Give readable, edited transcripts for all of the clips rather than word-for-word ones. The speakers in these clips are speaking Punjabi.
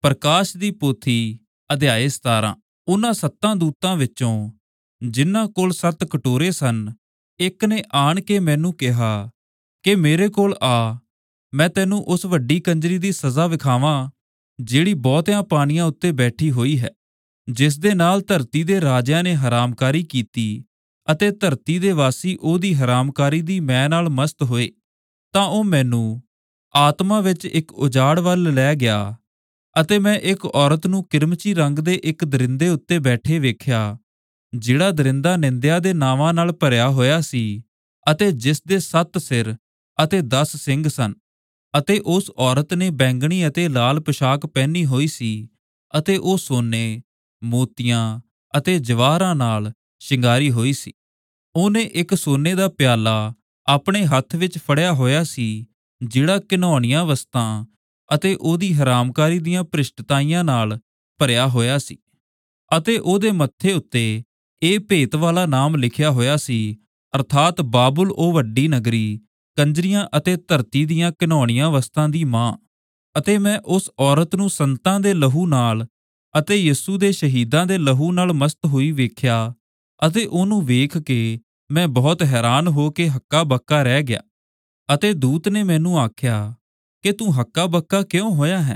ਪ੍ਰਕਾਸ਼ ਦੀ ਪੋਥੀ ਅਧਿਆਇ 17। ਉਹਨਾਂ ਸੱਤਾਂ ਦੂਤਾਂ ਵਿੱਚੋਂ ਜਿਨ੍ਹਾਂ ਕੋਲ 7 ਕਟੋਰੇ ਸਨ, ਇੱਕ ਨੇ ਆਣ ਕੇ ਮੈਨੂੰ ਕਿਹਾ ਕਿ ਮੇਰੇ ਕੋਲ ਆ, ਮੈਂ ਤੈਨੂੰ ਉਸ ਵੱਡੀ ਕੰਜਰੀ ਦੀ ਸਜ਼ਾ ਵਿਖਾਵਾਂ ਜਿਹੜੀ ਬਹੁਤਿਆਂ ਪਾਣੀਆਂ ਉੱਤੇ ਬੈਠੀ ਹੋਈ ਹੈ, ਜਿਸ ਦੇ ਨਾਲ ਧਰਤੀ ਦੇ ਰਾਜਿਆਂ ਨੇ ਹਰਾਮਕਾਰੀ ਕੀਤੀ ਅਤੇ ਧਰਤੀ ਦੇ ਵਾਸੀ ਉਹਦੀ ਹਰਾਮਕਾਰੀ ਦੀ ਮੈਲ ਨਾਲ ਮਸਤ ਹੋਏ। ਤਾਂ ਉਹ ਮੈਨੂੰ ਆਤਮਾ ਵਿੱਚ ਇੱਕ ਉਜਾੜ ਵੱਲ ਲੈ ਗਿਆ ਅਤੇ ਮੈਂ ਇੱਕ ਔਰਤ ਨੂੰ ਕਿਰਮਚੀ ਰੰਗ ਦੇ ਇੱਕ ਦਰਿੰਦੇ ਉੱਤੇ ਬੈਠੇ ਵੇਖਿਆ, ਜਿਹੜਾ ਦਰਿੰਦਾ ਨਿੰਦਿਆ ਦੇ ਨਾਵਾਂ ਨਾਲ ਭਰਿਆ ਹੋਇਆ ਸੀ ਅਤੇ ਜਿਸ ਦੇ 7 ਸਿਰ ਅਤੇ 10 ਸਿੰਗ ਸਨ। ਅਤੇ ਉਸ ਔਰਤ ਨੇ ਬੈਂਗਣੀ ਅਤੇ ਲਾਲ ਪੁਸ਼ਾਕ ਪਹਿਨੀ ਹੋਈ ਸੀ ਅਤੇ ਉਹ ਸੋਨੇ, ਮੋਤੀਆਂ ਅਤੇ ਜਵਾਹਰਾਂ ਨਾਲ ਸ਼ਿੰਗਾਰੀ ਹੋਈ ਸੀ। ਉਹਨੇ ਇੱਕ ਸੋਨੇ ਦਾ ਪਿਆਲਾ ਆਪਣੇ ਹੱਥ ਵਿੱਚ ਫੜਿਆ ਹੋਇਆ ਸੀ, ਜਿਹੜਾ ਘਿਨਾਉਣੀਆਂ ਵਸਤਾਂ ਅਤੇ ਉਹਦੀ ਹਰਾਮਕਾਰੀ ਦੀਆਂ ਭ੍ਰਿਸ਼ਟਤਾਈਆਂ ਨਾਲ ਭਰਿਆ ਹੋਇਆ ਸੀ। ਅਤੇ ਉਹਦੇ ਮੱਥੇ ਉੱਤੇ ਇਹ ਭੇਤ ਵਾਲਾ ਨਾਮ ਲਿਖਿਆ ਹੋਇਆ ਸੀ, ਅਰਥਾਤ ਬਾਬੁਲ, ਉਹ ਵੱਡੀ ਨਗਰੀ, ਕੰਜਰੀਆਂ ਅਤੇ ਧਰਤੀ ਦੀਆਂ ਘਿਨਾਉਣੀਆਂ ਵਸਤਾਂ ਦੀ ਮਾਂ। ਅਤੇ ਮੈਂ ਉਸ ਔਰਤ ਨੂੰ ਸੰਤਾਂ ਦੇ ਲਹੂ ਨਾਲ ਅਤੇ ਯਿਸੂ ਦੇ ਸ਼ਹੀਦਾਂ ਦੇ ਲਹੂ ਨਾਲ ਮਸਤ ਹੋਈ ਵੇਖਿਆ ਅਤੇ ਉਹਨੂੰ ਵੇਖ ਕੇ ਮੈਂ ਬਹੁਤ ਹੈਰਾਨ ਹੋ ਕੇ ਹੱਕਾ ਬੱਕਾ ਰਹਿ ਗਿਆ। ਅਤੇ ਦੂਤ ਨੇ ਮੈਨੂੰ ਆਖਿਆ ਕਿ ਤੂੰ ਹੱਕਾ ਬੱਕਾ ਕਿਉਂ ਹੋਇਆ ਹੈ?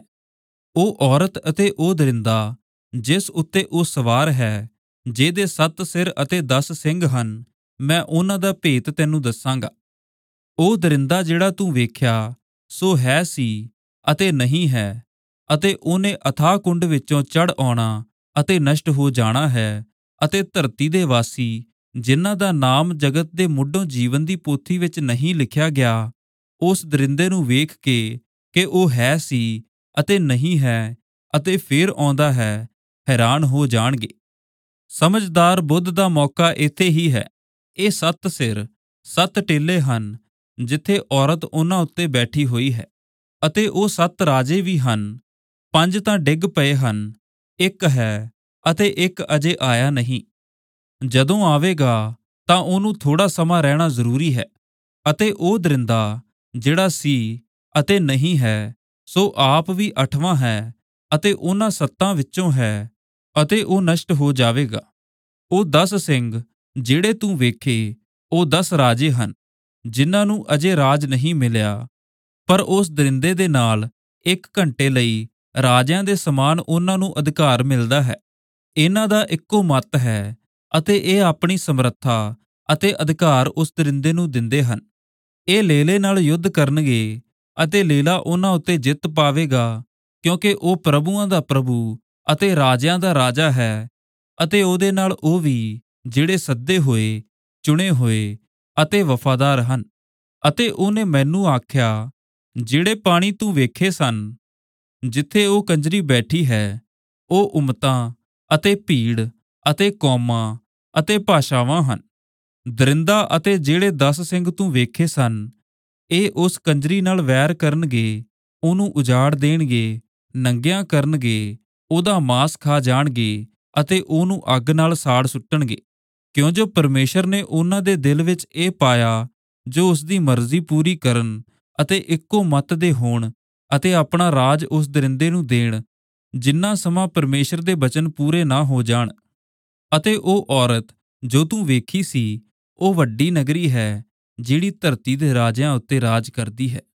ਉਹ ਔਰਤ ਅਤੇ ਉਹ ਦਰਿੰਦਾ ਜਿਸ ਉੱਤੇ ਉਹ ਸਵਾਰ ਹੈ, ਜਿਹਦੇ 7 ਸਿਰ ਅਤੇ 10 ਸਿੰਗ ਹਨ, ਮੈਂ ਉਹਨਾਂ ਦਾ ਭੇਤ ਤੈਨੂੰ ਦੱਸਾਂਗਾ। ਉਹ ਦਰਿੰਦਾ ਜਿਹੜਾ ਤੂੰ ਵੇਖਿਆ ਸੋ ਹੈ ਸੀ ਅਤੇ ਨਹੀਂ ਹੈ, ਅਤੇ ਉਹਨੇ ਅਥਾਹ ਕੁੰਡ ਵਿੱਚੋਂ ਚੜ੍ਹ ਆਉਣਾ ਅਤੇ ਨਸ਼ਟ ਹੋ ਜਾਣਾ ਹੈ। ਅਤੇ ਧਰਤੀ ਦੇ ਵਾਸੀ ਜਿਨ੍ਹਾਂ ਦਾ ਨਾਮ ਜਗਤ ਦੇ ਮੁੱਢੋਂ ਜੀਵਨ ਦੀ ਪੋਥੀ ਵਿੱਚ ਨਹੀਂ ਲਿਖਿਆ ਗਿਆ, ਉਸ ਦਰਿੰਦੇ ਨੂੰ ਵੇਖ ਕੇ ਕਿ ਉਹ ਹੈ ਸੀ ਅਤੇ ਨਹੀਂ ਹੈ ਅਤੇ ਫੇਰ ਆਉਂਦਾ ਹੈ, ਹੈਰਾਨ ਹੋ ਜਾਣਗੇ। ਸਮਝਦਾਰ ਬੁੱਧ ਦਾ ਮੌਕਾ ਇੱਥੇ ਹੀ ਹੈ। ਇਹ 7 ਸਿਰ 7 ਟੇਲੇ ਹਨ ਜਿੱਥੇ ਔਰਤ ਉਹਨਾਂ ਉੱਤੇ ਬੈਠੀ ਹੋਈ ਹੈ। ਅਤੇ ਉਹ 7 ਰਾਜੇ ਵੀ ਹਨ। 5 ਤਾਂ ਡਿੱਗ ਪਏ ਹਨ, ਇੱਕ ਹੈ ਅਤੇ ਇੱਕ ਅਜੇ ਆਇਆ ਨਹੀਂ। ਜਦੋਂ ਆਵੇਗਾ ਤਾਂ ਉਹਨੂੰ ਥੋੜ੍ਹਾ ਸਮਾਂ ਰਹਿਣਾ ਜ਼ਰੂਰੀ ਹੈ। ਅਤੇ ਉਹ ਦਰਿੰਦਾ ਜਿਹੜਾ ਸੀ ਅਤੇ ਨਹੀਂ ਹੈ, ਸੋ ਆਪ ਵੀ 8ਵਾਂ ਹੈ ਅਤੇ ਉਹਨਾਂ 7 ਵਿੱਚੋਂ ਹੈ, ਅਤੇ ਉਹ ਨਸ਼ਟ ਹੋ ਜਾਵੇਗਾ। ਉਹ 10 ਸਿੰਘ ਜਿਹੜੇ ਤੂੰ ਵੇਖੇ, ਉਹ 10 ਰਾਜੇ ਹਨ ਜਿਨ੍ਹਾਂ ਨੂੰ ਅਜੇ ਰਾਜ ਨਹੀਂ ਮਿਲਿਆ, ਪਰ ਉਸ ਦਰਿੰਦੇ ਦੇ ਨਾਲ 1 ਘੰਟੇ ਲਈ ਰਾਜਿਆਂ ਦੇ ਸਮਾਨ ਉਹਨਾਂ ਨੂੰ ਅਧਿਕਾਰ ਮਿਲਦਾ ਹੈ। ਇਹਨਾਂ ਦਾ ਇੱਕੋ ਮੱਤ ਹੈ ਅਤੇ ਇਹ ਆਪਣੀ ਸਮਰੱਥਾ ਅਤੇ ਅਧਿਕਾਰ ਉਸ ਦਰਿੰਦੇ ਨੂੰ ਦਿੰਦੇ ਹਨ। ਇਹ ਲੇਲੇ ਨਾਲ ਯੁੱਧ ਕਰਨਗੇ ਅਤੇ ਲੇਲਾ ਉਹਨਾਂ ਉੱਤੇ ਜਿੱਤ ਪਾਵੇਗਾ, ਕਿਉਂਕਿ ਉਹ ਪ੍ਰਭੂਆਂ ਦਾ ਪ੍ਰਭੂ ਅਤੇ ਰਾਜਿਆਂ ਦਾ ਰਾਜਾ ਹੈ। ਅਤੇ ਉਹਦੇ ਨਾਲ ਉਹ ਵੀ ਜਿਹੜੇ ਸੱਦੇ ਹੋਏ, ਚੁਣੇ ਹੋਏ ਅਤੇ ਵਫ਼ਾਦਾਰ ਹਨ। ਅਤੇ ਉਹਨੇ ਮੈਨੂੰ ਆਖਿਆ, ਜਿਹੜੇ ਪਾਣੀ ਤੂੰ ਵੇਖੇ ਸਨ ਜਿੱਥੇ ਉਹ ਕੰਜਰੀ ਬੈਠੀ ਹੈ, ਉਹ ਉਮਤਾਂ ਅਤੇ ਭੀੜ ਅਤੇ ਕੌਮਾਂ ਅਤੇ ਭਾਸ਼ਾਵਾਂ ਹਨ। ਦਰਿੰਦਾ ਅਤੇ ਜਿਹੜੇ 10 ਸਿੰਘ ਤੂੰ ਵੇਖੇ ਸਨ, ਇਹ ਉਸ ਕੰਜਰੀ ਨਾਲ ਵੈਰ ਕਰਨਗੇ, ਉਹਨੂੰ ਉਜਾੜ ਦੇਣਗੇ, ਨੰਗਿਆਂ ਕਰਨਗੇ, ਉਹਦਾ ਮਾਸ ਖਾ ਜਾਣਗੇ ਅਤੇ ਉਹਨੂੰ ਅੱਗ ਨਾਲ ਸਾੜ ਸੁੱਟਣਗੇ। ਕਿਉਂ ਜੋ ਪਰਮੇਸ਼ਰ ਨੇ ਉਹਨਾਂ ਦੇ ਦਿਲ ਵਿੱਚ ਇਹ ਪਾਇਆ ਜੋ ਉਸ ਦੀ ਮਰਜ਼ੀ ਪੂਰੀ ਕਰਨ ਅਤੇ ਇੱਕੋ ਮੱਤ ਦੇ ਹੋਣ ਅਤੇ ਆਪਣਾ ਰਾਜ ਉਸ ਦਰਿੰਦੇ ਨੂੰ ਦੇਣ, ਜਿੰਨਾ ਸਮਾਂ ਪਰਮੇਸ਼ਰ ਦੇ ਬਚਨ ਪੂਰੇ ਨਾ ਹੋ ਜਾਣ। ਅਤੇ ਉਹ ਔਰਤ ਜੋ ਤੂੰ ਵੇਖੀ ਸੀ, ਉਹ ਵੱਡੀ ਨਗਰੀ ਹੈ ਜਿਹੜੀ ਧਰਤੀ ਦੇ ਰਾਜਿਆਂ ਉੱਤੇ ਰਾਜ ਕਰਦੀ ਹੈ।